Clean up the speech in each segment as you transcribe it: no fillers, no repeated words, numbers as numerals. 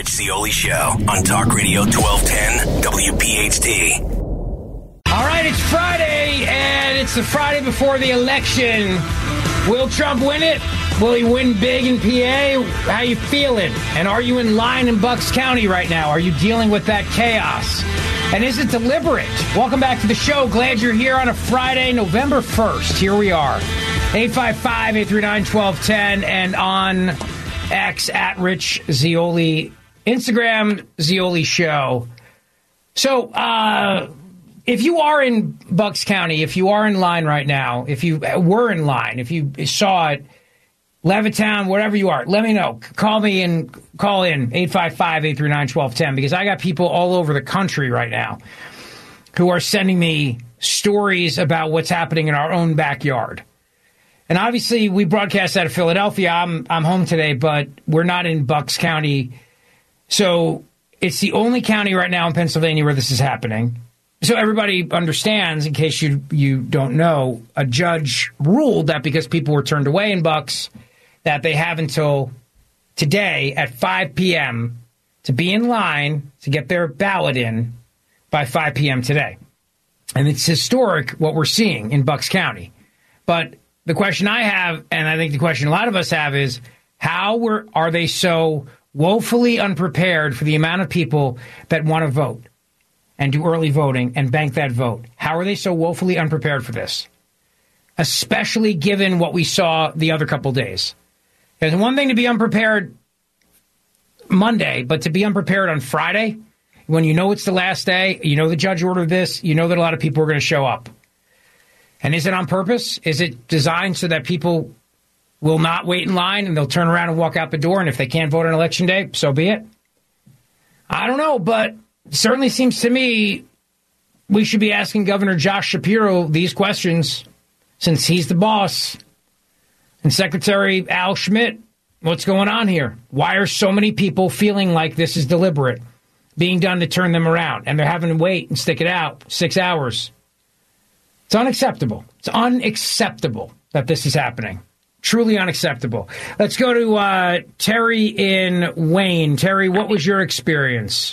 Zeoli Show on Talk Radio 1210 WPHT. All right, it's Friday, and it's the Friday before the election. Will Trump win it? Will he win big in PA? How you feeling? And are you in line in Bucks County right now? Are you dealing with that chaos? And is it deliberate? Welcome back to the show. Glad you're here on a Friday, November 1st. Here we are. 855-839-1210 and on X at Rich Zeoli, Instagram Zeoli Show. So, if you are in Bucks County, if you are in line right now, if you were in line, if you saw it, Levittown, wherever you are, let me know. Call me and call in 855-839-1210 because I got people all over the country right now who are sending me stories about what's happening in our own backyard. And obviously, we broadcast out of Philadelphia. I'm home today, but we're not in Bucks County. So it's the only county right now in Pennsylvania where this is happening. So everybody understands, in case you don't know, a judge ruled that because people were turned away in Bucks, that they have until today at 5 p.m. to be in line to get their ballot in by 5 p.m. today. And it's historic what we're seeing in Bucks County. But the question I have, and I think the question a lot of us have, is how are they so woefully unprepared for the amount of people that want to vote and do early voting and bank that vote? How are they so woefully unprepared for this? Especially given what we saw the other couple days. There's one thing to be unprepared Monday, but to be unprepared on Friday, when you know it's the last day, you know the judge ordered this, you know that a lot of people are going to show up. And is it on purpose? Is it designed so that people will not wait in line and they'll turn around and walk out the door, and if they can't vote on Election Day, so be it? I don't know, but it certainly seems to me we should be asking Governor Josh Shapiro these questions since he's the boss. And Secretary Al Schmidt, what's going on here? Why are so many people feeling like this is deliberate, being done to turn them around, and they're having to wait and stick it out 6 hours? It's unacceptable. It's unacceptable that this is happening. Truly unacceptable. Let's go to Terry in Wayne. Terry, what was your experience?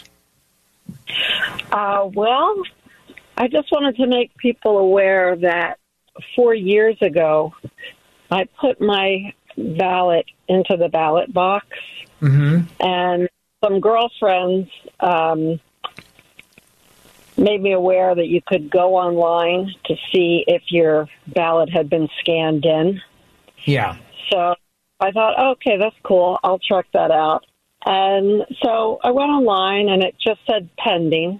Well, I just wanted to make people aware that 4 years ago, I put my ballot into the ballot box, and some girlfriends made me aware that you could go online to see if your ballot had been scanned in. Yeah. So I thought, okay, that's cool. I'll check that out. And so I went online, and it just said pending.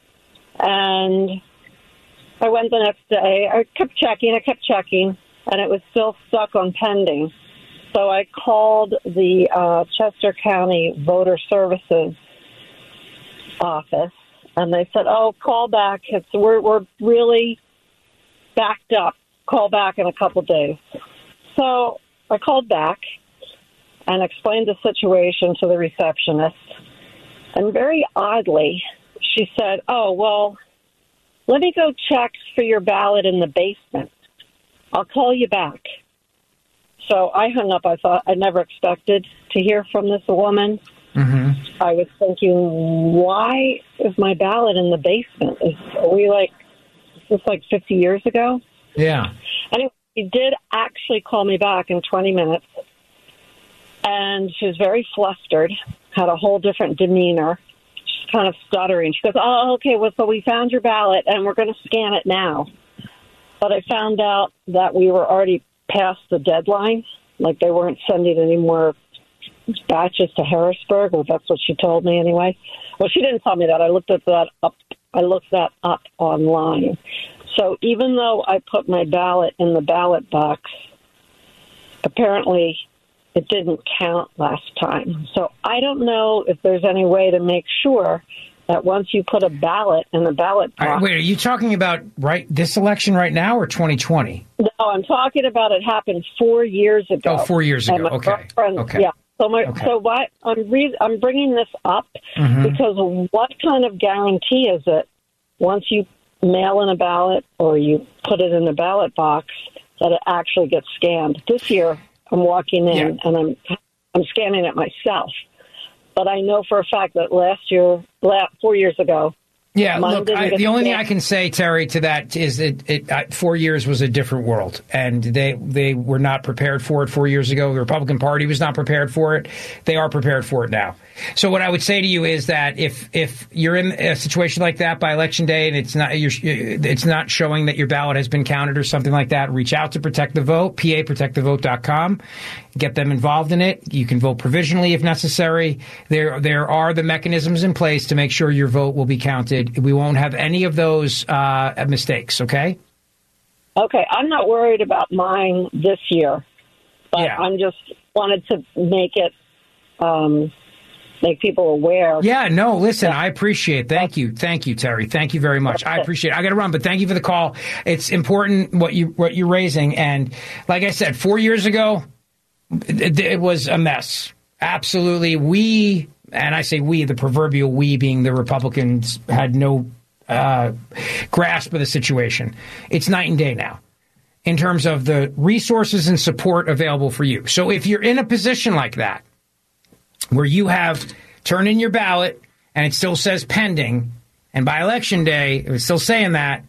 And I went the next day. I kept checking, and it was still stuck on pending. So I called the Chester County Voter Services office, and they said, "Oh, call back. We're really backed up. Call back in a couple days." So I called back and explained the situation to the receptionist. And very oddly, she said, "Oh, well, let me go check for your ballot in the basement. I'll call you back." So I hung up. I thought I never expected to hear from this woman. I was thinking, why is my ballot in the basement? Is this like 50 years ago? Yeah. Anyway, she did actually call me back in 20 minutes. And she was very flustered, had a whole different demeanor. She's kind of stuttering. She goes, "Oh, okay, well, so we found your ballot, and we're going to scan it now." But I found out that we were already past the deadline. Like, they weren't sending any more batches to Harrisburg, or that's what she told me anyway. Well, she didn't tell me that. I looked that up online. So even though I put my ballot in the ballot box, apparently it didn't count last time. So I don't know if there's any way to make sure that once you put a ballot in the ballot box... All right, wait, are you talking about this election right now or 2020? No, I'm talking about it happened 4 years ago. Oh, 4 years ago. Okay. Yeah. So what I'm bringing this up because what kind of guarantee is it once you mail in a ballot or you put it in the ballot box that it actually gets scanned? This year, I'm walking in and I'm scanning it myself. but I know for a fact that 4 years ago. Yeah, look, the only thing I can say, Terry, to that is that 4 years was a different world, and they were not prepared for it 4 years ago. The Republican Party was not prepared for it. They are prepared for it now. So what I would say to you is that if you're in a situation like that by Election Day and it's not showing that your ballot has been counted or something like that, reach out to Protect the Vote, PAProtectTheVote.com. Get them involved in it. You can vote provisionally if necessary. There are the mechanisms in place to make sure your vote will be counted. We won't have any of those mistakes, okay? Okay, I'm not worried about mine this year, but I'm just wanted to make it make people aware. Yeah, no, listen, I appreciate it. Thank you, Terry. Thank you very much. I appreciate it. I got to run, but thank you for the call. It's important what you're raising, and like I said, 4 years ago, it was a mess. Absolutely, and I say we, the proverbial we being the Republicans, had no grasp of the situation. It's night and day now in terms of the resources and support available for you. So if you're in a position like that, where you have turned in your ballot and it still says pending, and by Election Day, if it's still saying that,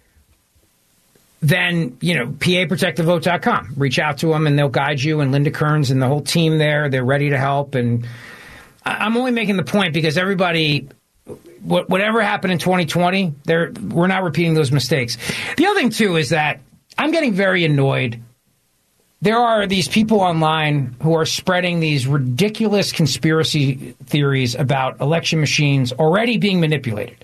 then, PAProtectTheVote.com. Reach out to them and they'll guide you, and Linda Kearns and the whole team there, they're ready to help. And I'm only making the point because everybody, whatever happened in 2020, we're not repeating those mistakes. The other thing, too, is that I'm getting very annoyed. There are these people online who are spreading these ridiculous conspiracy theories about election machines already being manipulated.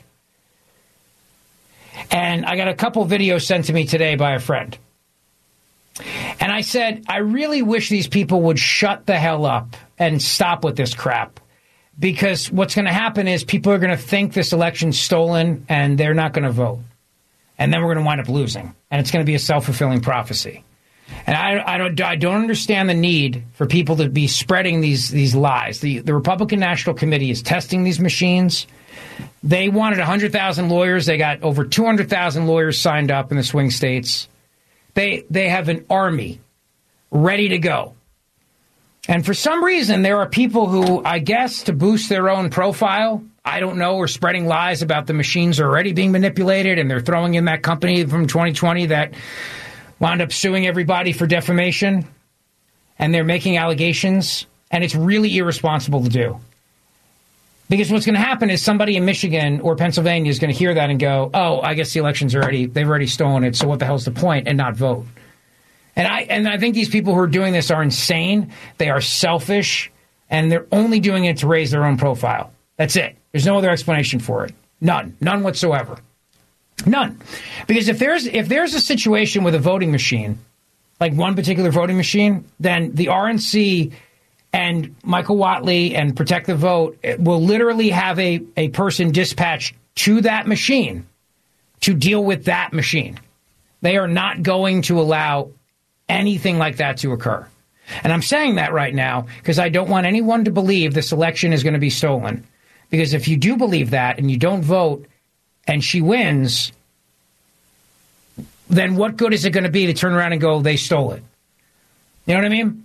And I got a couple videos sent to me today by a friend. And I said, I really wish these people would shut the hell up and stop with this crap. Because what's going to happen is people are going to think this election's stolen and they're not going to vote. And then we're going to wind up losing. And it's going to be a self-fulfilling prophecy. And I don't understand the need for people to be spreading these lies. The Republican National Committee is testing these machines. They wanted 100,000 lawyers. They got over 200,000 lawyers signed up in the swing states. They have an army ready to go. And for some reason, there are people who, I guess, to boost their own profile, I don't know, are spreading lies about the machines already being manipulated, and they're throwing in that company from 2020 that wound up suing everybody for defamation, and they're making allegations, and it's really irresponsible to do. Because what's going to happen is somebody in Michigan or Pennsylvania is going to hear that and go, oh, I guess the election's they've already stolen it, so what the hell's the point, and not vote. And I think these people who are doing this are insane, they are selfish, and they're only doing it to raise their own profile. That's it. There's no other explanation for it. None whatsoever. None. Because if there's a situation with a voting machine, like one particular voting machine, then the RNC and Michael Whatley and Protect the Vote will literally have a person dispatched to that machine to deal with that machine. They are not going to allow anything like that to occur. And I'm saying that right now because I don't want anyone to believe this election is going to be stolen. Because if you do believe that and you don't vote and she wins, then what good is it going to be to turn around and go, they stole it? You know what I mean?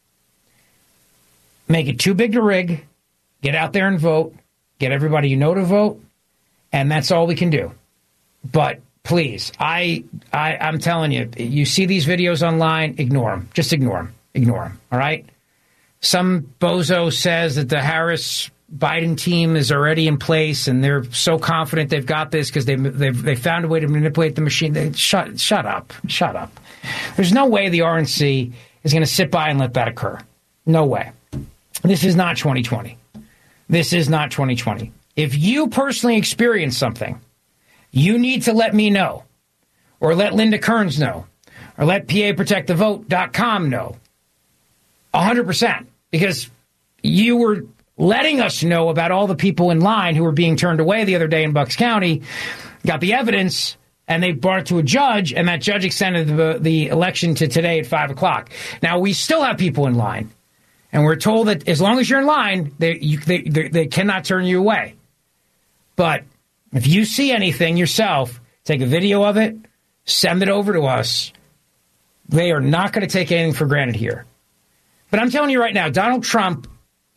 Make it too big to rig, get out there and vote, get everybody you know to vote, and that's all we can do. But please, I'm telling you, you see these videos online, ignore them. Just ignore them. Ignore them, all right? Some bozo says that the Harris-Biden team is already in place and they're so confident they've got this because they found a way to manipulate the machine. Shut up. Shut up. There's no way the RNC is going to sit by and let that occur. No way. This is not 2020. This is not 2020. If you personally experience something, you need to let me know, or let Linda Kearns know, or let PAProtectTheVote.com know. 100%. Because you were letting us know about all the people in line who were being turned away the other day in Bucks County, got the evidence, and they brought it to a judge, and that judge extended the election to today at 5 o'clock. Now, we still have people in line, and we're told that as long as you're in line, they cannot turn you away. But if you see anything yourself, take a video of it, send it over to us. They are not going to take anything for granted here. But I'm telling you right now, Donald Trump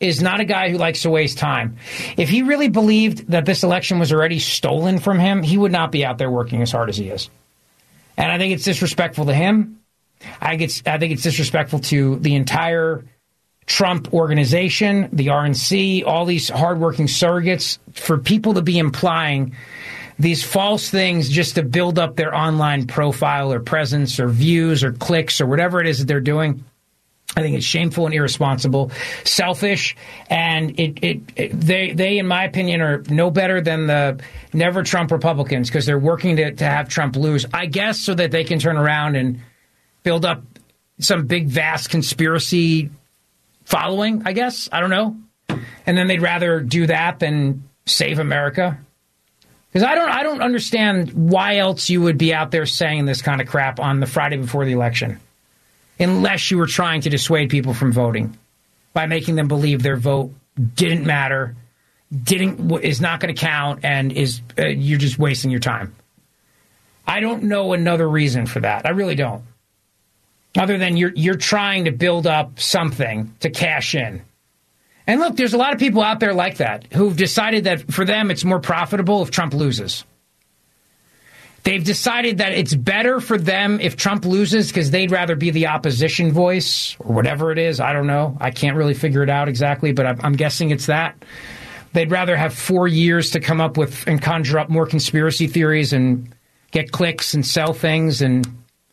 is not a guy who likes to waste time. If he really believed that this election was already stolen from him, he would not be out there working as hard as he is. And I think it's disrespectful to him. I think it's disrespectful to the entire Trump organization, the RNC, all these hardworking surrogates, for people to be implying these false things just to build up their online profile or presence or views or clicks or whatever it is that they're doing. I think it's shameful and irresponsible, selfish, and they, in my opinion, are no better than the Never Trump Republicans, because they're working to have Trump lose, I guess, so that they can turn around and build up some big, vast conspiracy following, I guess. I don't know. And then they'd rather do that than save America. Because I don't understand why else you would be out there saying this kind of crap on the Friday before the election, unless you were trying to dissuade people from voting by making them believe their vote didn't matter, is not going to count, and you're just wasting your time. I don't know another reason for that. I really don't. Other than you're trying to build up something to cash in. And look, there's a lot of people out there like that who've decided that for them it's more profitable if Trump loses. They've decided that it's better for them if Trump loses because they'd rather be the opposition voice or whatever it is. I don't know. I can't really figure it out exactly, but I'm guessing it's that. They'd rather have 4 years to come up with and conjure up more conspiracy theories and get clicks and sell things and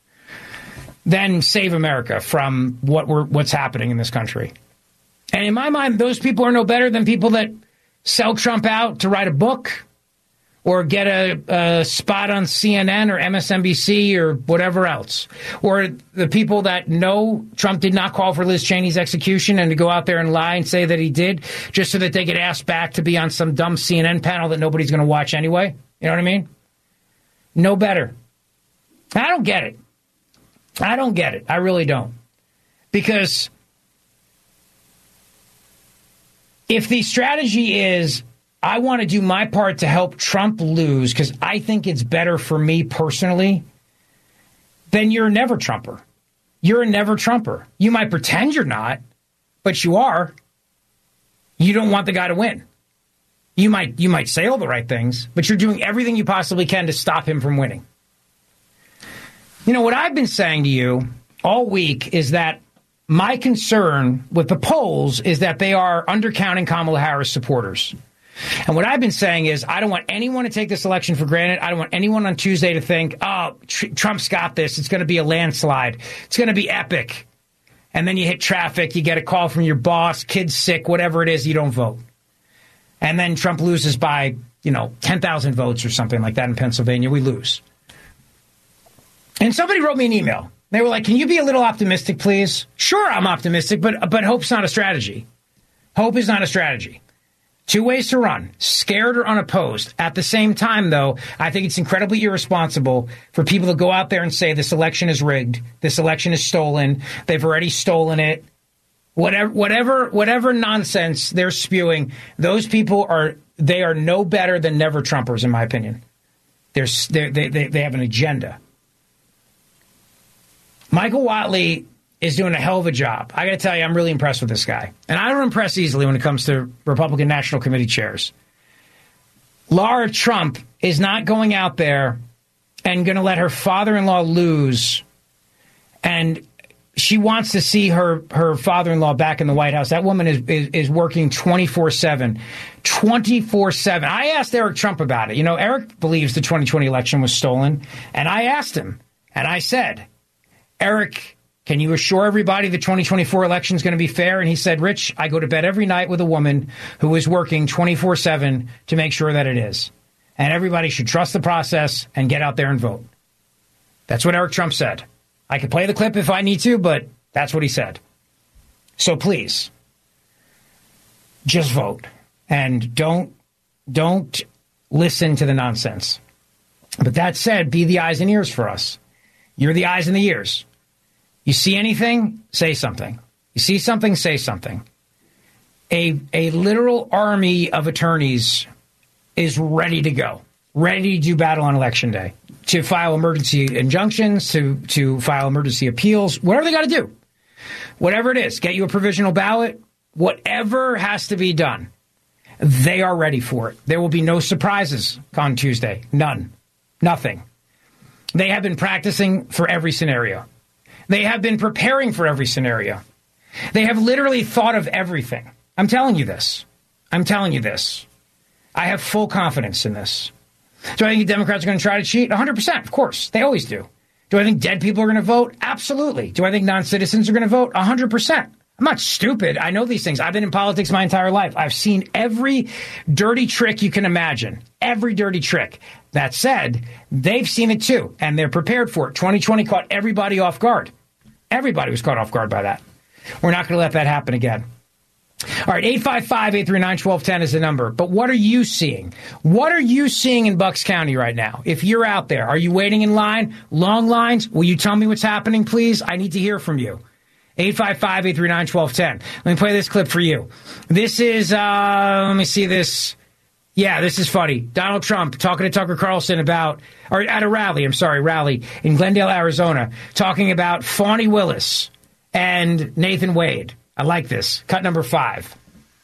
then save America from what's happening in this country. And in my mind, those people are no better than people that sell Trump out to write a book or get a spot on CNN or MSNBC or whatever else. Or the people that know Trump did not call for Liz Cheney's execution and to go out there and lie and say that he did just so that they get asked back to be on some dumb CNN panel that nobody's going to watch anyway. You know what I mean? No better. I don't get it. I don't get it. I really don't. Because if the strategy is, I want to do my part to help Trump lose because I think it's better for me personally, then you're a never Trumper. You're a never Trumper. You might pretend you're not, but you are. You don't want the guy to win. You might say all the right things, but you're doing everything you possibly can to stop him from winning. You know, what I've been saying to you all week is that my concern with the polls is that they are undercounting Kamala Harris supporters. And what I've been saying is I don't want anyone to take this election for granted. I don't want anyone on Tuesday to think, oh, Trump's got this. It's going to be a landslide. It's going to be epic. And then you hit traffic. You get a call from your boss, kid's sick, whatever it is, you don't vote. And then Trump loses by, 10,000 votes or something like that in Pennsylvania. We lose. And somebody wrote me an email. They were like, can you be a little optimistic, please? Sure, I'm optimistic, but hope's not a strategy. Hope is not a strategy. Two ways to run, scared or unopposed. At the same time, though, I think it's incredibly irresponsible for people to go out there and say this election is rigged, this election is stolen, they've already stolen it. Whatever nonsense they're spewing, those people are no better than never Trumpers, in my opinion. They have an agenda. Michael Whatley is doing a hell of a job. I got to tell you, I'm really impressed with this guy. And I don't impress easily when it comes to Republican National Committee chairs. Laura Trump is not going out there and going to let her father-in-law lose. And she wants to see her father-in-law back in the White House. That woman is working 24/7. 24/7. I asked Eric Trump about it. Eric believes the 2020 election was stolen. And I asked him, and I said, Eric, can you assure everybody the 2024 election is going to be fair? And he said, Rich, I go to bed every night with a woman who is working 24/7 to make sure that it is. And everybody should trust the process and get out there and vote. That's what Eric Trump said. I could play the clip if I need to, but that's what he said. So please, just vote. And don't listen to the nonsense. But that said, be the eyes and ears for us. You're the eyes and the ears. You see anything, say something. You see something, say something. A literal army of attorneys is ready to go, ready to do battle on Election Day, to file emergency injunctions, to file emergency appeals, whatever they got to do. Whatever it is, get you a provisional ballot, Whatever has to be done, they are ready for it. There will be no surprises on Tuesday. None. Nothing. They have been practicing for every scenario. They have been preparing for every scenario. They have literally thought of everything. I'm telling you this. I'm telling you this. I have full confidence in this. Do I think the Democrats are going to try to cheat? 100%, of course. They always do. Do I think dead people are going to vote? Absolutely. Do I think non-citizens are going to vote? 100%. I'm not stupid. I know these things. I've been in politics my entire life. I've seen every dirty trick you can imagine. Every dirty trick. That said, they've seen it too, and they're prepared for it. 2020 caught everybody off guard. Everybody was caught off guard by that. We're not going to let that happen again. All right, 855-839-1210 is the number. But what are you seeing? What are you seeing in Bucks County right now? If you're out there, are you waiting in line? Long lines? Will you tell me what's happening, please? I need to hear from you. 855-839-1210. Let me play this clip for you. This is, let me see this. Yeah, this is funny. Donald Trump talking to Tucker Carlson about, or at a rally in Glendale, Arizona, talking about Fani Willis and Nathan Wade. I like this. Cut number 5. So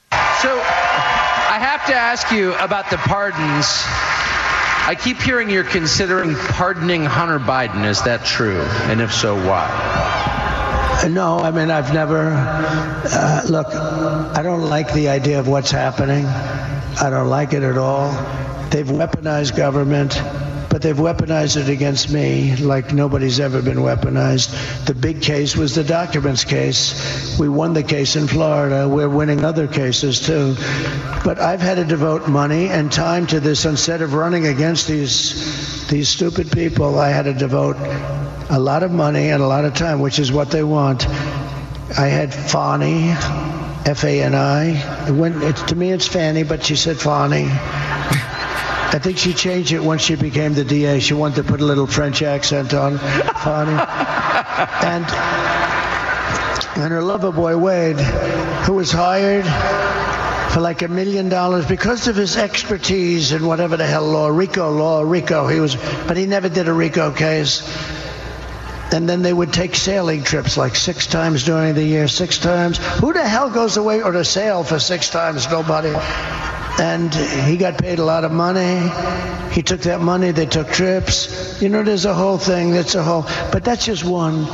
I have to ask you about the pardons. I keep hearing you're considering pardoning Hunter Biden. Is that true? And if so, why? No, I mean, I've never, look, I don't like the idea of what's happening. I don't like it at all. They've weaponized government, but they've weaponized it against me like nobody's ever been weaponized. The big case was the documents case. We won the case in Florida. We're winning other cases, too. But I've had to devote money and time to this. Instead of running against these stupid people, I had to devote a lot of money and a lot of time, which is what they want. I had Fani, F-A-N-I. To me, it's Fanny, but she said Fani. I think she changed it once she became the DA. She wanted to put a little French accent on Fani. And her lover boy, Wade, who was hired for like $1 million because of his expertise in whatever the hell law, RICO. But he never did a RICO case. And then they would take sailing trips like 6 times during the year, 6 times. Who the hell goes away or to sail for 6 times? Nobody. And he got paid a lot of money. He took that money. They took trips. You know, there's a whole thing. But that's just one.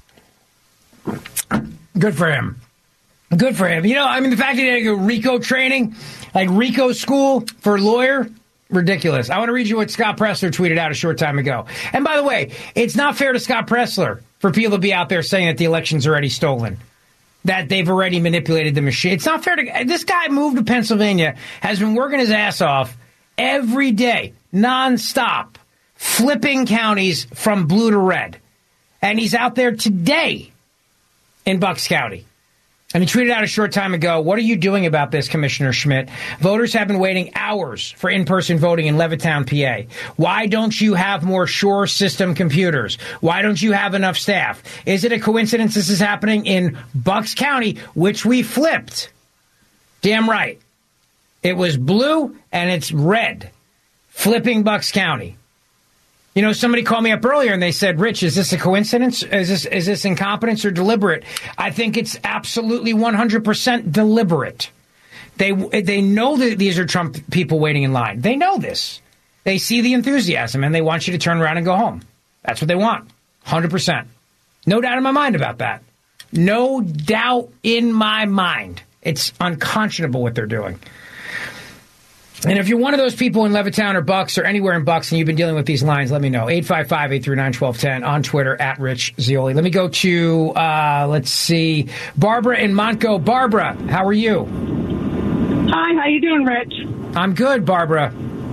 Good for him. Good for him. You know, I mean, the fact that he had to go RICO training, like RICO school for a lawyer, ridiculous. I want to read you what Scott Presler tweeted out a short time ago. And by the way, it's not fair to Scott Presler for people to be out there saying that the election's already stolen, that they've already manipulated the machine. It's not fair to... This guy moved to Pennsylvania, has been working his ass off every day, nonstop, flipping counties from blue to red. And he's out there today in Bucks County. And he tweeted out a short time ago, what are you doing about this, Commissioner Schmidt? Voters have been waiting hours for in-person voting in Levittown, PA. Why don't you have more Sure system computers? Why don't you have enough staff? Is it a coincidence this is happening in Bucks County, which we flipped? Damn right. It was blue and it's red. Flipping Bucks County. You know, somebody called me up earlier and they said, Rich, is this a coincidence? Is this incompetence or deliberate? I think it's absolutely 100% deliberate. They know that these are Trump people waiting in line. They know this. They see the enthusiasm and they want you to turn around and go home. That's what they want. 100%. No doubt in my mind about that. No doubt in my mind. It's unconscionable what they're doing. And if you're one of those people in Levittown or Bucks or anywhere in Bucks and you've been dealing with these lines, let me know. 855-839-1210 on Twitter, @Rich Zeoli. Let me go to, let's see, Barbara in Montco. Barbara, how are you? Hi, how you doing, Rich? I'm good, Barbara.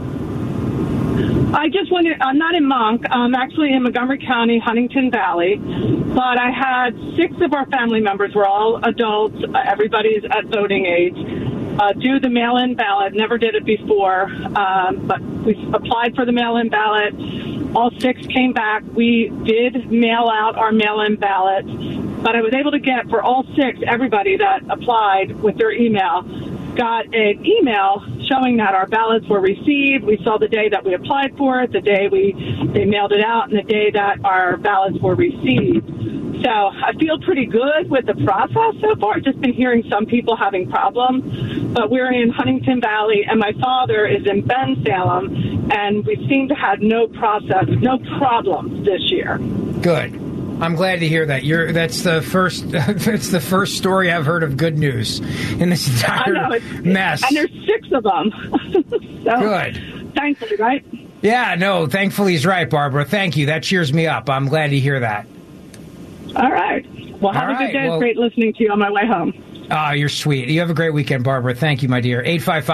I just wanted, I'm not in Monk. I'm actually in Montgomery County, Huntington Valley. But I had 6 of our family members. We're all adults. Everybody's at voting age. Do the mail-in ballot. Never did it before, but we applied for the mail-in ballot. All 6 came back. We did mail out our mail-in ballot, but I was able to get for all 6, everybody that applied with their email, got an email showing that our ballots were received. We saw the day that we applied for it, the day they mailed it out, and the day that our ballots were received. So I feel pretty good with the process so far. I've just been hearing some people having problems, but we're in Huntington Valley, and my father is in Bensalem, and we seem to have no problems this year. Good. I'm glad to hear that. That's the first. It's the first story I've heard of good news in this entire mess. And there's 6 of them. So, good. Thankfully, right? Yeah. No. Thankfully, he's right, Barbara. Thank you. That cheers me up. I'm glad to hear that. All right. Well, have a good day. It's great listening to you on my way home. Oh, you're sweet. You have a great weekend, Barbara. Thank you, my dear.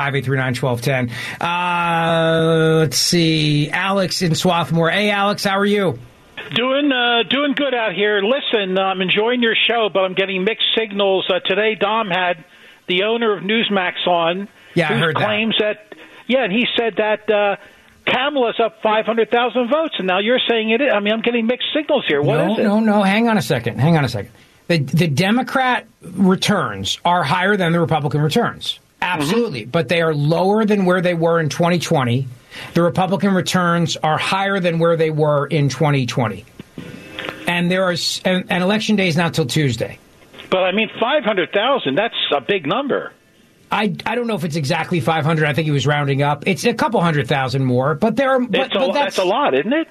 855-839-1210. Let's see. Alex in Swarthmore. Hey, Alex, how are you? Doing good out here. Listen, I'm enjoying your show, but I'm getting mixed signals. Today, Dom had the owner of Newsmax on. Yeah, I heard claims that. Yeah, and he said that Kamala's up 500,000 votes, and now you're saying it. I mean, I'm getting mixed signals here. What is it? No. Hang on a second. The Democrat returns are higher than the Republican returns. Absolutely. Mm-hmm. But they are lower than where they were in 2020. The Republican returns are higher than where they were in 2020. And an election day is not till Tuesday. But, I mean, 500,000, that's a big number. I don't know if it's exactly 500. I think he was rounding up. It's a couple 100,000 more. But that's a lot, isn't it?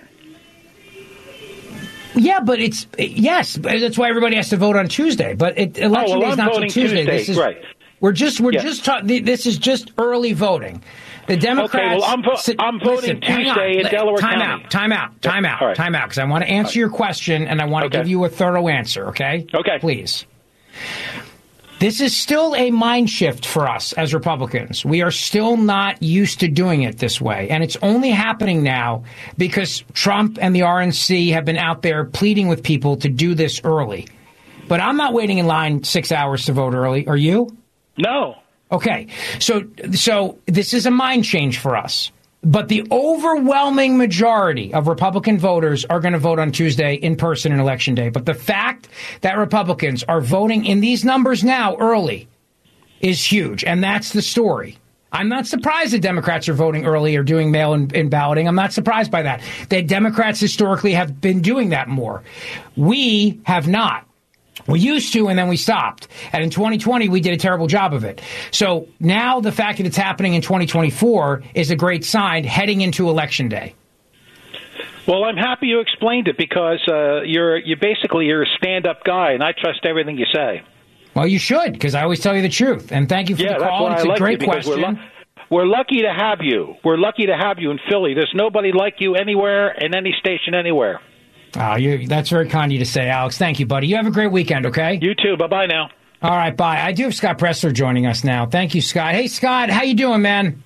Yeah, but yes. That's why everybody has to vote on Tuesday. But election day is not until Tuesday. Right. This is just early voting. The Democrats. Okay, well, I'm voting Tuesday in Delaware County. Time out. Because I want to answer your question and I want to give you a thorough answer. Okay. Okay. Please. This is still a mind shift for us as Republicans. We are still not used to doing it this way. And it's only happening now because Trump and the RNC have been out there pleading with people to do this early. But I'm not waiting in line 6 hours to vote early. Are you? No. Okay. So this is a mind change for us. But the overwhelming majority of Republican voters are going to vote on Tuesday in person in Election Day. But the fact that Republicans are voting in these numbers now early is huge. And that's the story. I'm not surprised that Democrats are voting early or doing mail-in balloting. I'm not surprised by that. That Democrats historically have been doing that more. We have not. We used to, and then we stopped. And in 2020, we did a terrible job of it. So now the fact that it's happening in 2024 is a great sign heading into Election Day. Well, I'm happy you explained it because you're a stand-up guy, and I trust everything you say. Well, you should, because I always tell you the truth. And thank you for the call. It's a great question. We're lucky to have you. We're lucky to have you in Philly. There's nobody like you anywhere, in any station, anywhere. That's very kind of you to say, Alex. Thank you, buddy. You have a great weekend, okay? You too. Bye-bye now. All right, bye. I do have Scott Pressler joining us now. Thank you, Scott. Hey, Scott, how you doing, man?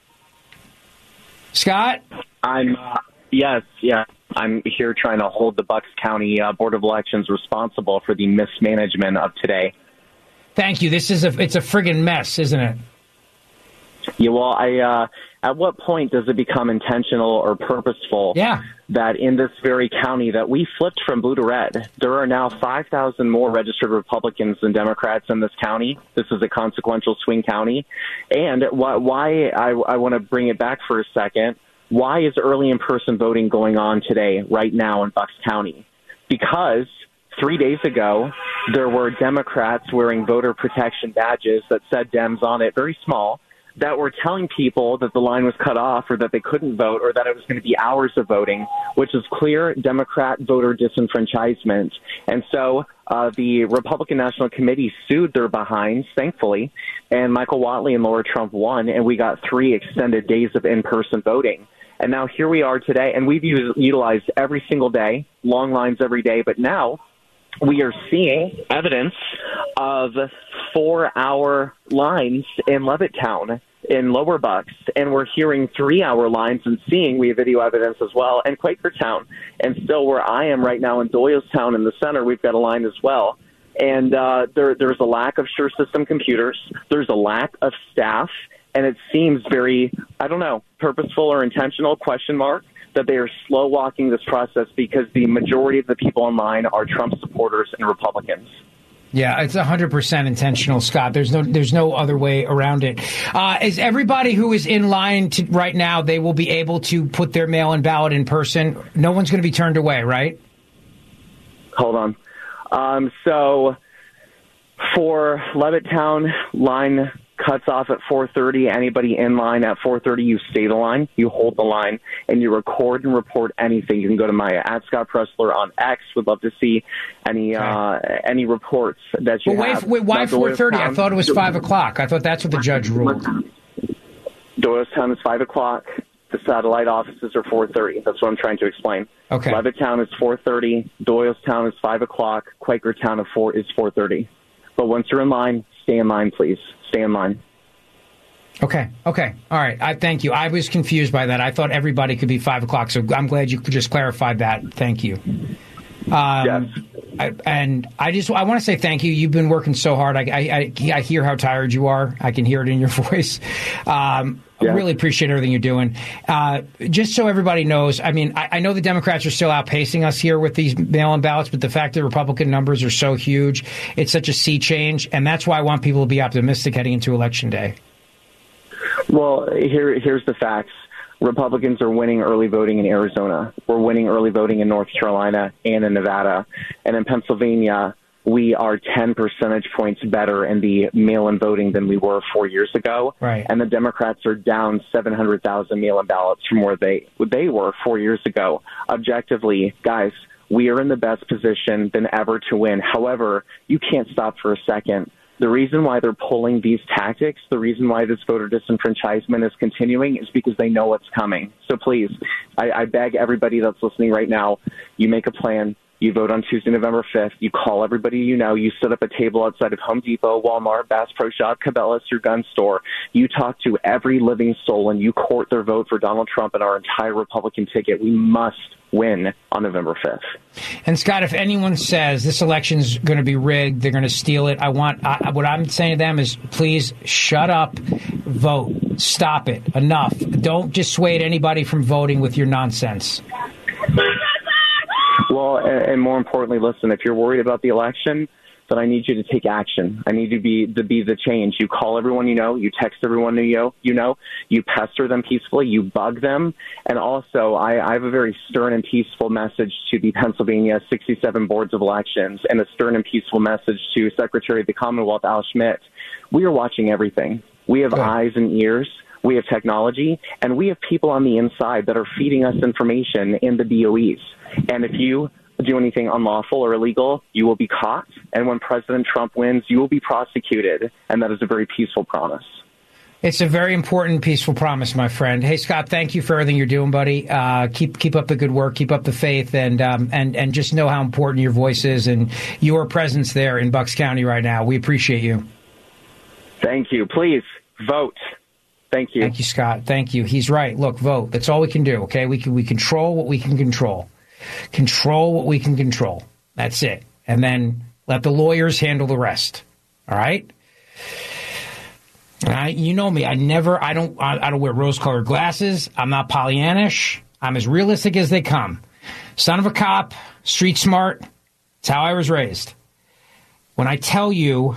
Scott? Yes. I'm here trying to hold the Bucks County Board of Elections responsible for the mismanagement of today. Thank you. It's a friggin' mess, isn't it? Yeah, well, at what point does it become intentional or purposeful that in this very county that we flipped from blue to red, there are now 5,000 more registered Republicans than Democrats in this county? This is a consequential swing county. And why I want to bring it back for a second. Why is early in-person voting going on today, right now in Bucks County? Because 3 days ago, there were Democrats wearing voter protection badges that said Dems on it, very small, that were telling people that the line was cut off or that they couldn't vote or that it was going to be hours of voting, which is clear Democrat voter disenfranchisement. And so the Republican National Committee sued their behinds, thankfully, and Michael Whatley and Laura Trump won, and we got 3 extended days of in-person voting. And now here we are today, and we've utilized every single day, long lines every day, but now we are seeing evidence of 4-hour lines in Levittown, in Lower Bucks, and we're hearing 3-hour lines and seeing, we have video evidence as well, in Quakertown. And still where I am right now in Doylestown in the center, we've got a line as well. And there's a lack of Sure System computers. There's a lack of staff, and it seems very, purposeful or intentional, question mark, that they are slow walking this process because the majority of the people online are Trump supporters and Republicans. Yeah, it's 100% intentional, Scott. There's no other way around it. Is everybody who is in line right now, they will be able to put their mail-in ballot in person? No one's going to be turned away, right? Hold on. So for Levittown, line cuts off at 4:30. Anybody in line at 4:30, you stay the line, you hold the line, and you record and report anything. You can go to my @ScottPressler on X. Would love to see any reports that you have. Wait, why 4:30? I thought it was 5 o'clock. I thought that's what the judge ruled. Doylestown is 5 o'clock. The satellite offices are 4:30. That's what I'm trying to explain. Okay. Levittown is 4:30. Doylestown is 5 o'clock. Quakertown is 4:30. But once you're in line, stay in line, please. Stay in line. Okay. All right. I thank you. I was confused by that. I thought everybody could be 5 o'clock, so I'm glad you just clarified that. Thank you. Yes. I want to say thank you. You've been working so hard. I hear how tired you are. I can hear it in your voice. I really appreciate everything you're doing. Just so everybody knows, I mean, I know the Democrats are still outpacing us here with these mail-in ballots, but the fact that Republican numbers are so huge, it's such a sea change, and that's why I want people to be optimistic heading into Election Day. Well, here's the facts. Republicans are winning early voting in Arizona. We're winning early voting in North Carolina and in Nevada. And in Pennsylvania, we are 10 percentage points better in the mail-in voting than we were 4 years ago. Right. And the Democrats are down 700,000 mail-in ballots from where they were 4 years ago. Objectively, guys, we are in the best position than ever to win. However, you can't stop for a second. The reason why they're pulling these tactics, the reason why this voter disenfranchisement is continuing is because they know what's coming. So please, I beg everybody that's listening right now, you make a plan. You vote on Tuesday, November 5th. You call everybody you know. You set up a table outside of Home Depot, Walmart, Bass Pro Shop, Cabela's, your gun store. You talk to every living soul, and you court their vote for Donald Trump and our entire Republican ticket. We must win on November 5th. And, Scott, if anyone says this election's going to be rigged, they're going to steal it, what I'm saying to them is please shut up, vote, stop it, enough. Don't dissuade anybody from voting with your nonsense. Well, and more importantly, listen, if you're worried about the election, then I need you to take action. I need you to be the change. You call everyone you know, you text everyone you know, you pester them peacefully, you bug them. And also, I have a very stern and peaceful message to the Pennsylvania 67 boards of elections and a stern and peaceful message to Secretary of the Commonwealth, Al Schmidt. We are watching everything. We have eyes and ears. We have technology, and we have people on the inside that are feeding us information in the DOEs. And if you do anything unlawful or illegal, you will be caught. And when President Trump wins, you will be prosecuted. And that is a very peaceful promise. It's a very important, peaceful promise, my friend. Hey, Scott, thank you for everything you're doing, buddy. Keep up the good work, keep up the faith, and just know how important your voice is and your presence there in Bucks County right now. We appreciate you. Thank you. Please vote. Thank you. Thank you, Scott. Thank you. He's right. Look, vote. That's all we can do, okay? We control what we can control. Control what we can control. That's it. And then let the lawyers handle the rest. All right? You know me. I don't wear rose-colored glasses. I'm not Pollyannish. I'm as realistic as they come. Son of a cop, street smart. That's how I was raised. When I tell you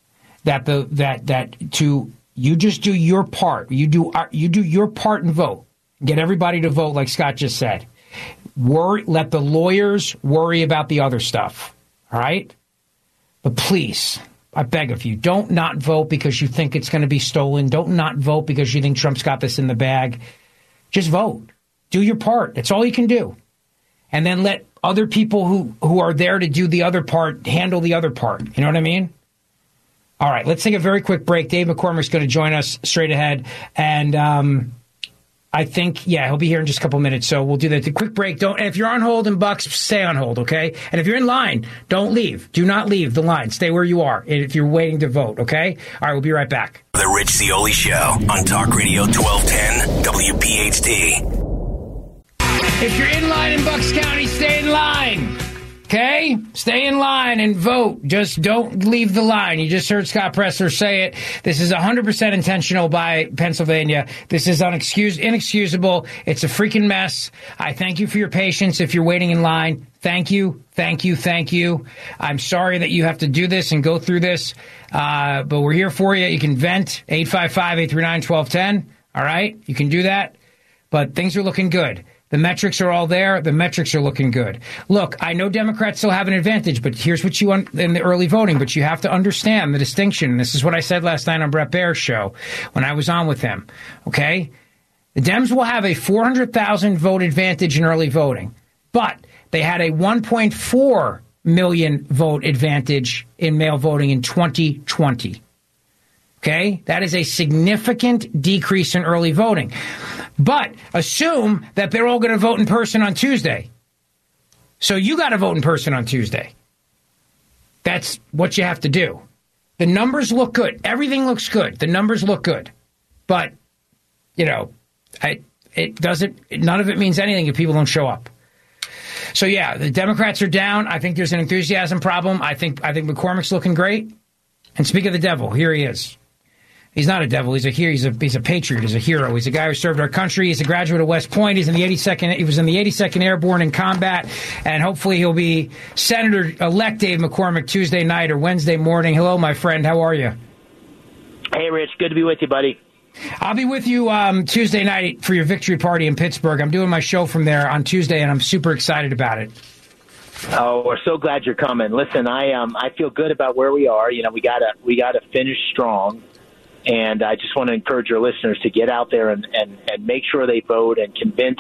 you just do your part. You do your part and vote. Get everybody to vote, like Scott just said. Let the lawyers worry about the other stuff. All right? But please, I beg of you, don't not vote because you think it's going to be stolen. Don't not vote because you think Trump's got this in the bag. Just vote. Do your part. That's all you can do. And then let other people who are there to do the other part handle the other part. You know what I mean? All right, let's take a very quick break. Dave McCormick's going to join us straight ahead. And I think, he'll be here in just a couple minutes. So we'll do that. A quick break. If you're on hold in Bucks, stay on hold, okay? And if you're in line, don't leave. Do not leave the line. Stay where you are if you're waiting to vote, okay? All right, we'll be right back. The Rich Zeoli Show on Talk Radio 1210 WPHT. If you're in line in Bucks County, stay in line. Okay? Stay in line and vote. Just don't leave the line. You just heard Scott Presler say it. This is 100% intentional by Pennsylvania. This is inexcusable. It's a freaking mess. I thank you for your patience if you're waiting in line. Thank you. Thank you. Thank you. I'm sorry that you have to do this and go through this, but we're here for you. You can vent, 855-839-1210. All right? You can do that, but things are looking good. The metrics are all there. The metrics are looking good. Look, I know Democrats still have an advantage, but here's what you want in the early voting. But you have to understand the distinction. This is what I said last night on Brett Baer's show when I was on with him. Okay? The Dems will have a 400,000 vote advantage in early voting, but they had a 1.4 million vote advantage in mail voting in 2020. Okay? That is a significant decrease in early voting. But assume that they're all going to vote in person on Tuesday. So you got to vote in person on Tuesday. That's what you have to do. The numbers look good. Everything looks good. The numbers look good. But, you know, none of it means anything if people don't show up. So, yeah, the Democrats are down. I think there's an enthusiasm problem. I think McCormick's looking great. And speak of the devil, here he is. He's not a devil. He's a hero. He's a patriot. He's a hero. He's a guy who served our country. He's a graduate of West Point. He's in the 82nd. He was in the 82nd Airborne in combat, and hopefully he'll be Senator-elect Dave McCormick Tuesday night or Wednesday morning. Hello, my friend. How are you? Hey, Rich. Good to be with you, buddy. I'll be with you Tuesday night for your victory party in Pittsburgh. I'm doing my show from there on Tuesday, and I'm super excited about it. Oh, we're so glad you're coming. Listen, I feel good about where we are. You know, we gotta finish strong. And I just want to encourage your listeners to get out there and make sure they vote and convince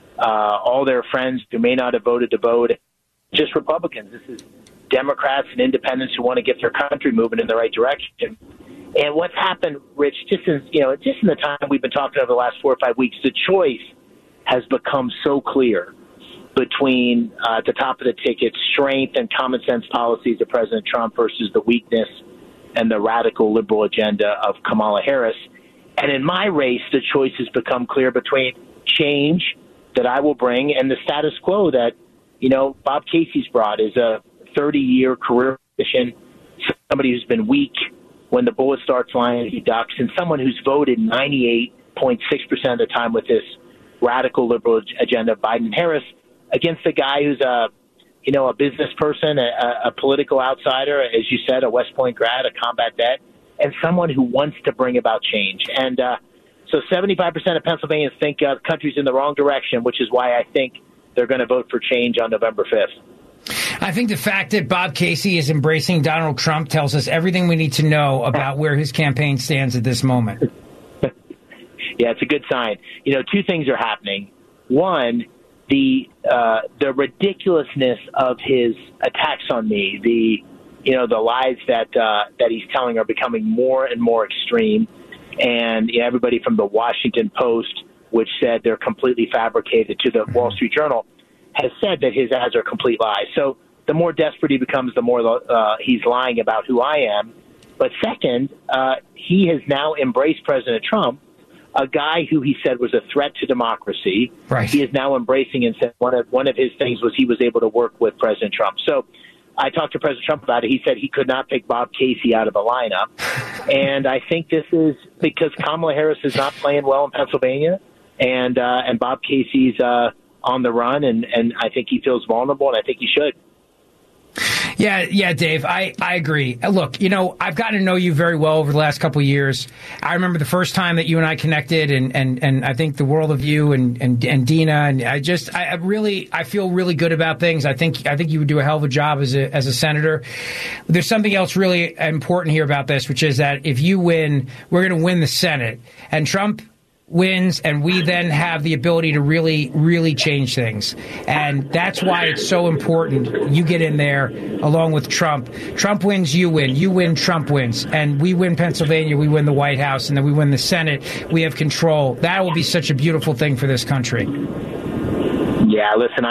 all their friends who may not have voted to vote. Just Republicans. This is Democrats and independents who want to get their country moving in the right direction. And what's happened, Rich, just in the time we've been talking over the last 4 or 5 weeks, the choice has become so clear between at the top of the ticket strength and common sense policies of President Trump versus the weakness and the radical liberal agenda of Kamala Harris. And in my race, the choice has become clear between change that I will bring and the status quo that, you know, Bob Casey's brought is a 30-year career position, somebody who's been weak when the bullet starts flying, he ducks, and someone who's voted 98.6% of the time with this radical liberal agenda of Biden-Harris against a guy who's a business person, a political outsider, as you said, a West Point grad, a combat vet, and someone who wants to bring about change. And so 75% of Pennsylvanians think the country's in the wrong direction, which is why I think they're going to vote for change on November 5th. I think the fact that Bob Casey is embracing Donald Trump tells us everything we need to know about where his campaign stands at this moment. Yeah, it's a good sign. You know, two things are happening. One, the ridiculousness of his attacks on me, the lies that he's telling are becoming more and more extreme. And everybody from the Washington Post, which said they're completely fabricated, to the Wall Street Journal, has said that his ads are complete lies. So the more desperate he becomes, the more he's lying about who I am. But second, he has now embraced President Trump, a guy who he said was a threat to democracy. Right. He is now embracing and said one of his things was he was able to work with President Trump. So I talked to President Trump about it. He said he could not pick Bob Casey out of the lineup. And I think this is because Kamala Harris is not playing well in Pennsylvania, and Bob Casey's on the run, and I think he feels vulnerable, and I think he should. Yeah, Dave, I agree. Look, I've gotten to know you very well over the last couple of years. I remember the first time that you and I connected, and I think the world of you and Dina, and I feel really good about things. I think you would do a hell of a job as a senator. There's something else really important here about this, which is that if you win, we're going to win the Senate, and Trump wins, and we then have the ability to really, really change things. And that's why it's so important you get in there along with Trump. Trump wins, you win. You win, Trump wins. And we win Pennsylvania, we win the White House, and then we win the Senate. We have control. That will be such a beautiful thing for this country. Yeah, listen,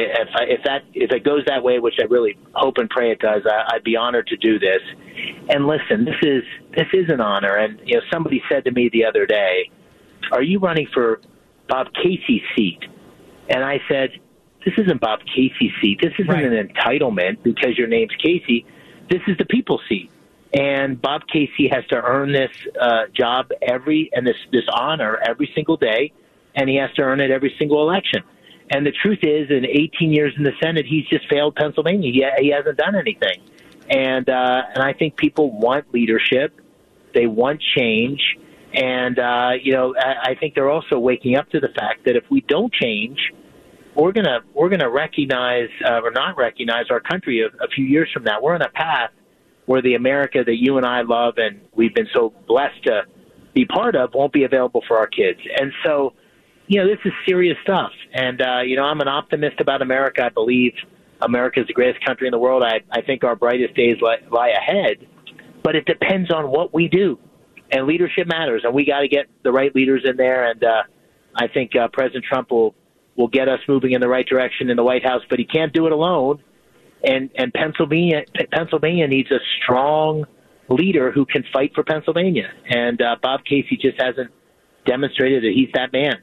if it goes that way, which I really hope and pray it does, I'd be honored to do this. And listen, this is an honor. And somebody said to me the other day, "Are you running for Bob Casey's seat?" And I said, this isn't Bob Casey's seat. This isn't an entitlement because your name's Casey. This is the people's seat. And Bob Casey has to earn this job this honor every single day, and he has to earn it every single election. And the truth is, in 18 years in the Senate, he's just failed Pennsylvania. He hasn't done anything. And I think people want leadership. They want change. And, I think they're also waking up to the fact that if we don't change, we're gonna recognize or not recognize our country a few years from now. We're on a path where the America that you and I love and we've been so blessed to be part of won't be available for our kids. And so, this is serious stuff. And, I'm an optimist about America. I believe America is the greatest country in the world. I think our brightest days lie ahead. But it depends on what we do. And leadership matters. And we got to get the right leaders in there. And I think President Trump will get us moving in the right direction in the White House. But he can't do it alone. And Pennsylvania needs a strong leader who can fight for Pennsylvania. And Bob Casey just hasn't demonstrated that he's that man.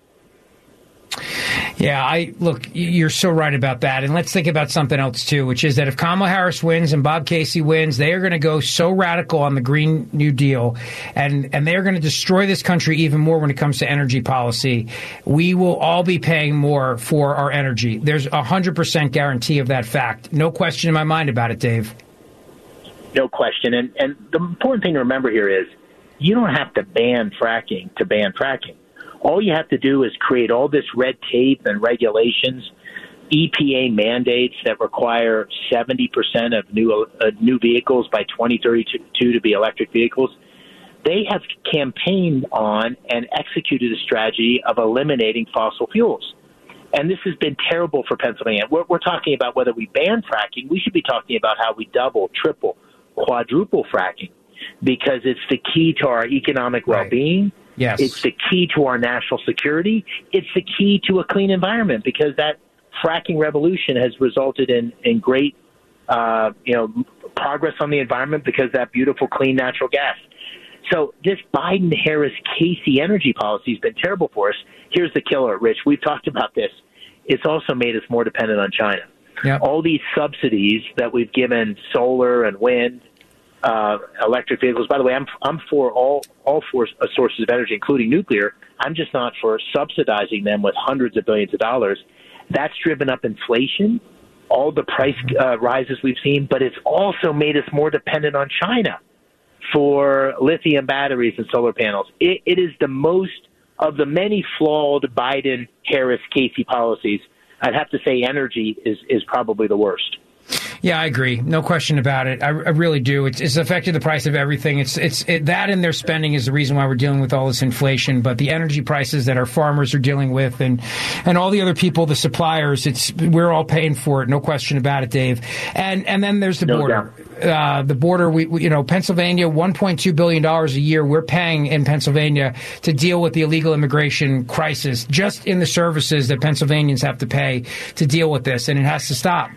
Yeah, look, you're so right about that. And let's think about something else, too, which is that if Kamala Harris wins and Bob Casey wins, they are going to go so radical on the Green New Deal, and they are going to destroy this country even more when it comes to energy policy. We will all be paying more for our energy. There's 100% guarantee of that fact. No question in my mind about it, Dave. No question. And the important thing to remember here is you don't have to ban fracking to ban fracking. All you have to do is create all this red tape and regulations, EPA mandates that require 70% of new vehicles by 2032 to be electric vehicles. They have campaigned on and executed a strategy of eliminating fossil fuels. And this has been terrible for Pennsylvania. We're talking about whether we ban fracking. We should be talking about how we double, triple, quadruple fracking, because it's the key to our economic well-being. Yes. It's the key to our national security. It's the key to a clean environment, because that fracking revolution has resulted in great, progress on the environment because that beautiful, clean natural gas. So this Biden-Harris-Casey energy policy has been terrible for us. Here's the killer, Rich. We've talked about this. It's also made us more dependent on China. Yep. All these subsidies that we've given solar and wind, electric vehicles. By the way, I'm for all four sources of energy, including nuclear. I'm just not for subsidizing them with hundreds of billions of dollars. That's driven up inflation, all the price rises we've seen, but it's also made us more dependent on China for lithium batteries and solar panels. It is the most of the many flawed Biden, Harris, Casey policies. I'd have to say energy is probably the worst. Yeah, I agree. No question about it. I really do. It's affected the price of everything. It's that and their spending is the reason why we're dealing with all this inflation. But the energy prices that our farmers are dealing with and all the other people, the suppliers, we're all paying for it. No question about it, Dave. And then there's the border. The border, we Pennsylvania, $1.2 billion a year we're paying in Pennsylvania to deal with the illegal immigration crisis, just in the services that Pennsylvanians have to pay to deal with this. And it has to stop.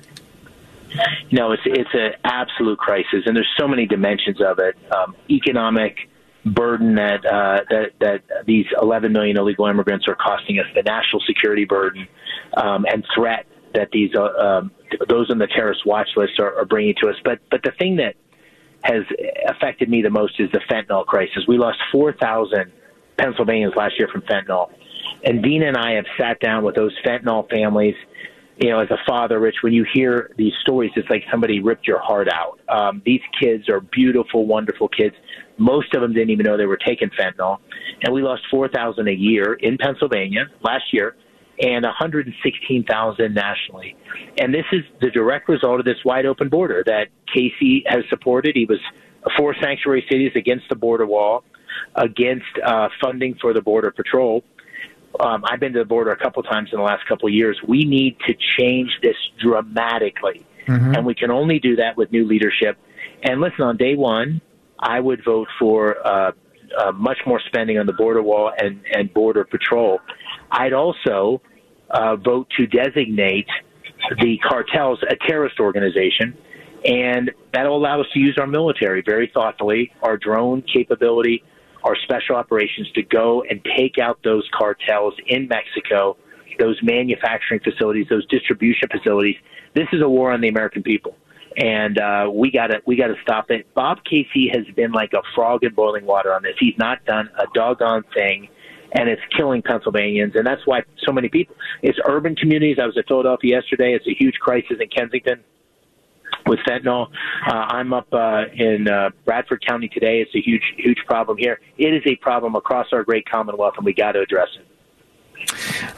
No, it's an absolute crisis, and there's so many dimensions of it. Economic burden that these 11 million illegal immigrants are costing us, the national security burden, and threat that those on the terrorist watch list are bringing to us. But the thing that has affected me the most is the fentanyl crisis. We lost 4,000 Pennsylvanians last year from fentanyl, and Dina and I have sat down with those fentanyl families. As a father, Rich, when you hear these stories, it's like somebody ripped your heart out. These kids are beautiful, wonderful kids. Most of them didn't even know they were taking fentanyl. And we lost 4,000 a year in Pennsylvania last year and 116,000 nationally. And this is the direct result of this wide open border that Casey has supported. He was for sanctuary cities, against the border wall, against funding for the Border Patrol. I've been to the border a couple times in the last couple of years. We need to change this dramatically, and we can only do that with new leadership. And listen, on day one, I would vote for much more spending on the border wall and Border Patrol. I'd also vote to designate the cartels a terrorist organization, and that will allow us to use our military very thoughtfully, our drone capability, our special operations to go and take out those cartels in Mexico, those manufacturing facilities, those distribution facilities. This is a war on the American people, and we got to stop it. Bob Casey has been like a frog in boiling water on this. He's not done a doggone thing, and it's killing Pennsylvanians, and that's why so many people. It's urban communities. I was at Philadelphia yesterday. It's a huge crisis in Kensington with fentanyl. I'm up in Bradford County today. It's a huge problem here. It is a problem across our great Commonwealth, and we got to address it.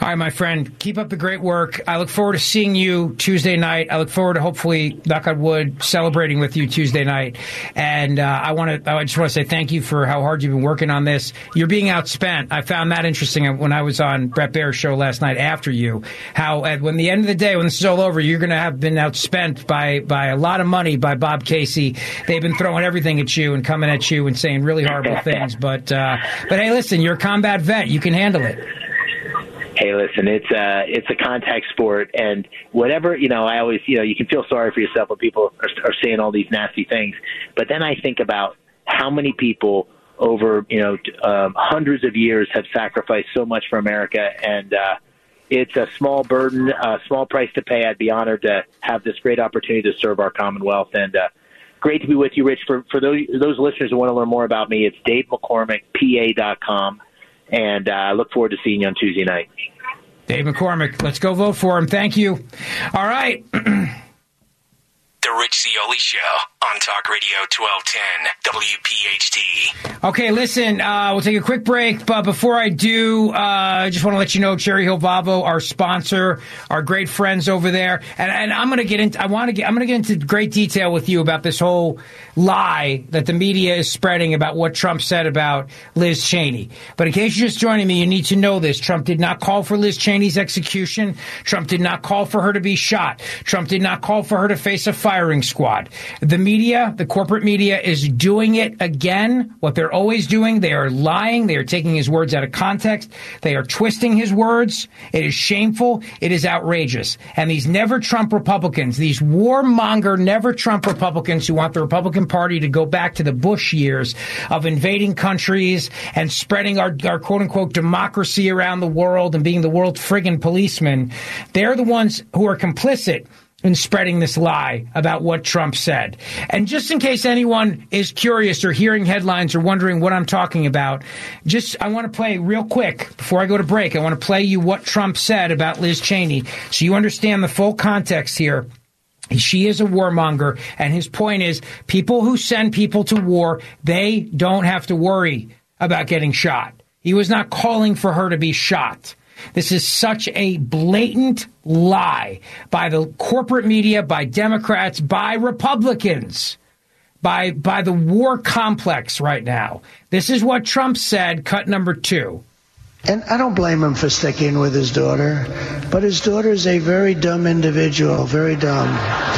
All right, my friend, keep up the great work. I look forward to seeing you Tuesday night. I look forward to hopefully, knock on wood, celebrating with you Tuesday night. And I just want to say thank you for how hard you've been working on this. You're being outspent. I found that interesting when I was on Brett Baer's show last night after you. How when the end of the day, when this is all over, you're going to have been outspent by a lot of money by Bob Casey. They've been throwing everything at you and coming at you and saying really horrible things. But hey, listen, you're a combat vet. You can handle it. Hey, listen, it's a contact sport, and whatever, I always, you can feel sorry for yourself when people are saying all these nasty things. But then I think about how many people over, hundreds of years have sacrificed so much for America, and it's a small burden, a small price to pay. I'd be honored to have this great opportunity to serve our Commonwealth, and great to be with you, Rich. For those listeners who want to learn more about me, it's DaveMcCormickPA.com. And I look forward to seeing you on Tuesday night. Dave McCormick, let's go vote for him. Thank you. All right. The Rich Zeoli Show on Talk Radio 1210 WPHT. Okay, listen, we'll take a quick break, but before I do, I just want to let you know Cherry Hill Volvo, our sponsor, our great friends over there, and I'm going to get into. I'm going to get into great detail with you about this whole lie that the media is spreading about what Trump said about Liz Cheney. But in case you're just joining me, you need to know this: Trump did not call for Liz Cheney's execution. Trump did not call for her to be shot. Trump did not call for her to face a firing squad. The media, the corporate media, is doing it again. What they're always doing, they are lying. They are taking his words out of context. They are twisting his words. It is shameful. It is outrageous. And these never-Trump Republicans, these warmonger never-Trump Republicans who want the Republican Party to go back to the Bush years of invading countries and spreading our quote-unquote democracy around the world and being the world's friggin' policemen, they're the ones who are complicit in spreading this lie about what Trump said. And just in case anyone is curious or hearing headlines or wondering what I'm talking about, I want to play real quick before I go to break. I want to play you what Trump said about Liz Cheney so you understand the full context here. She is a warmonger, and his point is people who send people to war, they don't have to worry about getting shot. He was not calling for her to be shot. This is such a blatant lie by the corporate media, by Democrats, by Republicans, by the war complex right now. This is what Trump said, cut number 2. And I don't blame him for sticking with his daughter, but his daughter is a very dumb individual, very dumb.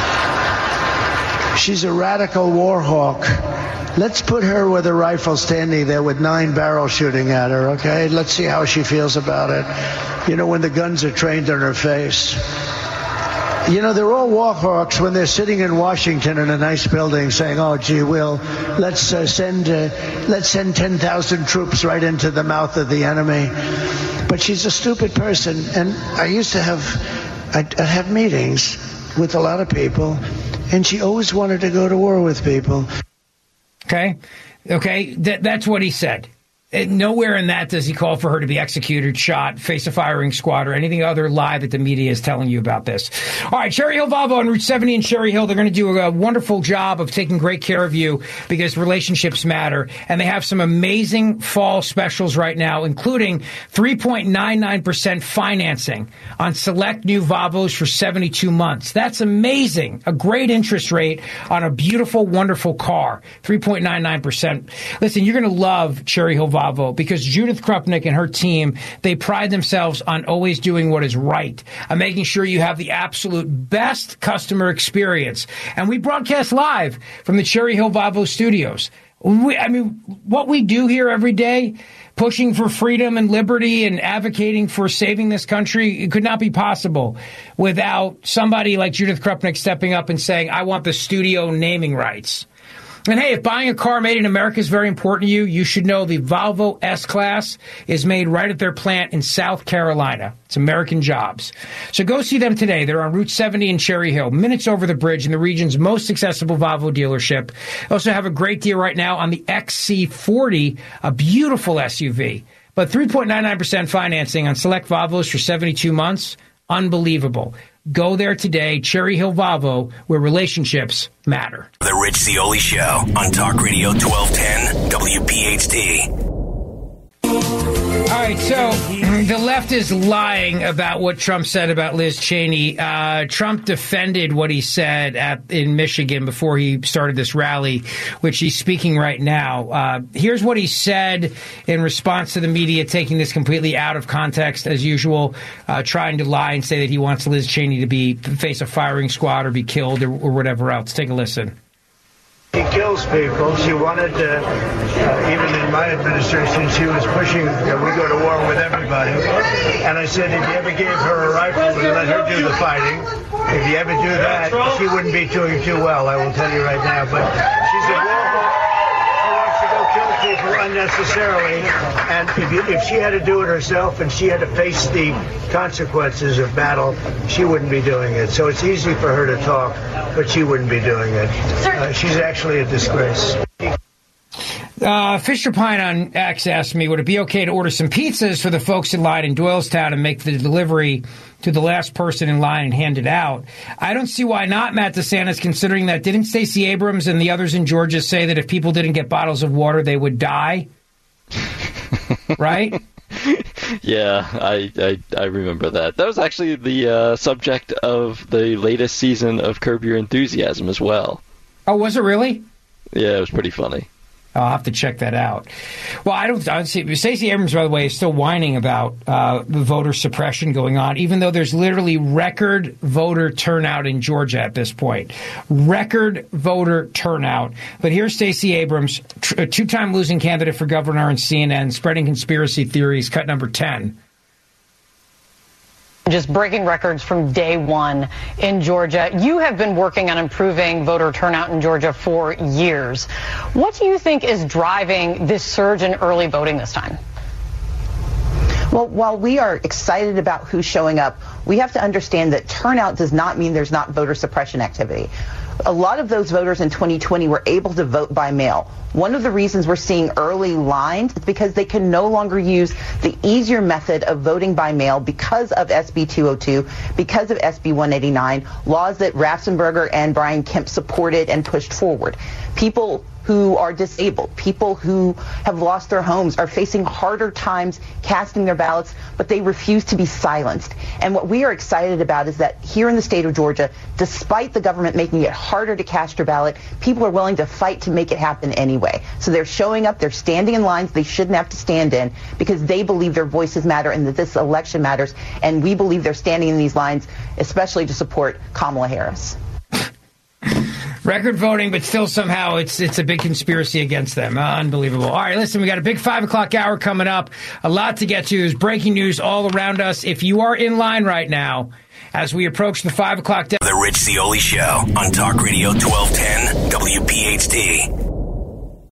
She's a radical war hawk. Let's put her with a rifle standing there with 9 barrels shooting at her, okay? Let's see how she feels about it. When the guns are trained on her face. They're all war hawks when they're sitting in Washington in a nice building saying, oh, gee, let's send 10,000 troops right into the mouth of the enemy. But she's a stupid person. And I used to I'd have meetings with a lot of people, and she always wanted to go to war with people. Okay, that's what he said. Nowhere in that does he call for her to be executed, shot, face a firing squad, or anything other lie that the media is telling you about this. All right, Cherry Hill Volvo on Route 70 in Cherry Hill. They're going to do a wonderful job of taking great care of you because relationships matter. And they have some amazing fall specials right now, including 3.99% financing on select new Volvos for 72 months. That's amazing. A great interest rate on a beautiful, wonderful car. 3.99%. Listen, you're going to love Cherry Hill Volvo because Judith Krupnik and her team, they pride themselves on always doing what is right, on making sure you have the absolute best customer experience. And we broadcast live from the Cherry Hill Volvo studios. What we do here every day, pushing for freedom and liberty and advocating for saving this country, it could not be possible without somebody like Judith Krupnik stepping up and saying, I want the studio naming rights. And hey, if buying a car made in America is very important to you, you should know the Volvo S-Class is made right at their plant in South Carolina. It's American jobs. So go see them today. They're on Route 70 in Cherry Hill, minutes over the bridge in the region's most accessible Volvo dealership. They also have a great deal right now on the XC40, a beautiful SUV. But 3.99% financing on select Volvos for 72 months, unbelievable. Go there today, Cherry Hill Volvo, where relationships matter. The Rich Zeoli Show on Talk Radio 1210 WPHT. All right, so the left is lying about what Trump said about Liz Cheney. Trump defended what he said in Michigan before he started this rally, which he's speaking right now. Here's what he said in response to the media taking this completely out of context, as usual, trying to lie and say that he wants Liz Cheney to face a firing squad or be killed or whatever else. Take a listen. She kills people. She wanted to, even in my administration, she was pushing that we go to war with everybody. And I said, if you ever gave her a rifle and let her do the fighting, if you ever do that, she wouldn't be doing too well, I will tell you right now. But she's a war hawk. She wants to go kill people unnecessarily. And if she had to do it herself and she had to face the consequences of battle, she wouldn't be doing it. So it's easy for her to talk, but she wouldn't be doing it. She's actually a disgrace. Fisher Pine on X asked me, would it be okay to order some pizzas for the folks in line in Doylestown and make the delivery to the last person in line and hand it out? I don't see why not, Matt DeSantis, considering that didn't Stacey Abrams and the others in Georgia say that if people didn't get bottles of water, they would die? Right? Yeah, I remember that. That was actually the subject of the latest season of Curb Your Enthusiasm as well. Oh, was it really? Yeah, it was pretty funny. I'll have to check that out. Well, I don't see. Stacey Abrams, by the way, is still whining about the voter suppression going on, even though there's literally record voter turnout in Georgia at this point. Record voter turnout. But here's Stacey Abrams, a two-time losing candidate for governor on CNN, spreading conspiracy theories, cut number 10. Just breaking records from day one in Georgia. You have been working on improving voter turnout in Georgia for years. What do you think is driving this surge in early voting this time? Well, while we are excited about who's showing up, we have to understand that turnout does not mean there's not voter suppression activity. A lot of those voters in 2020 were able to vote by mail. One of the reasons we're seeing early lines is because they can no longer use the easier method of voting by mail because of SB 202, because of SB 189, laws that Ratzenberger and Brian Kemp supported and pushed forward. People who are disabled, people who have lost their homes are facing harder times casting their ballots, but they refuse to be silenced. And what we are excited about is that here in the state of Georgia, despite the government making it harder to cast your ballot, people are willing to fight to make it happen anyway. So they're showing up, they're standing in lines they shouldn't have to stand in because they believe their voices matter and that this election matters. And we believe they're standing in these lines, especially to support Kamala Harris. Record voting, but still somehow it's a big conspiracy against them. Unbelievable. All right, listen, we got a big 5 o'clock hour coming up. A lot to get to. There's breaking news all around us. If you are in line right now, as we approach the 5 o'clock... The Rich Zeoli Show on Talk Radio 1210 WPHT.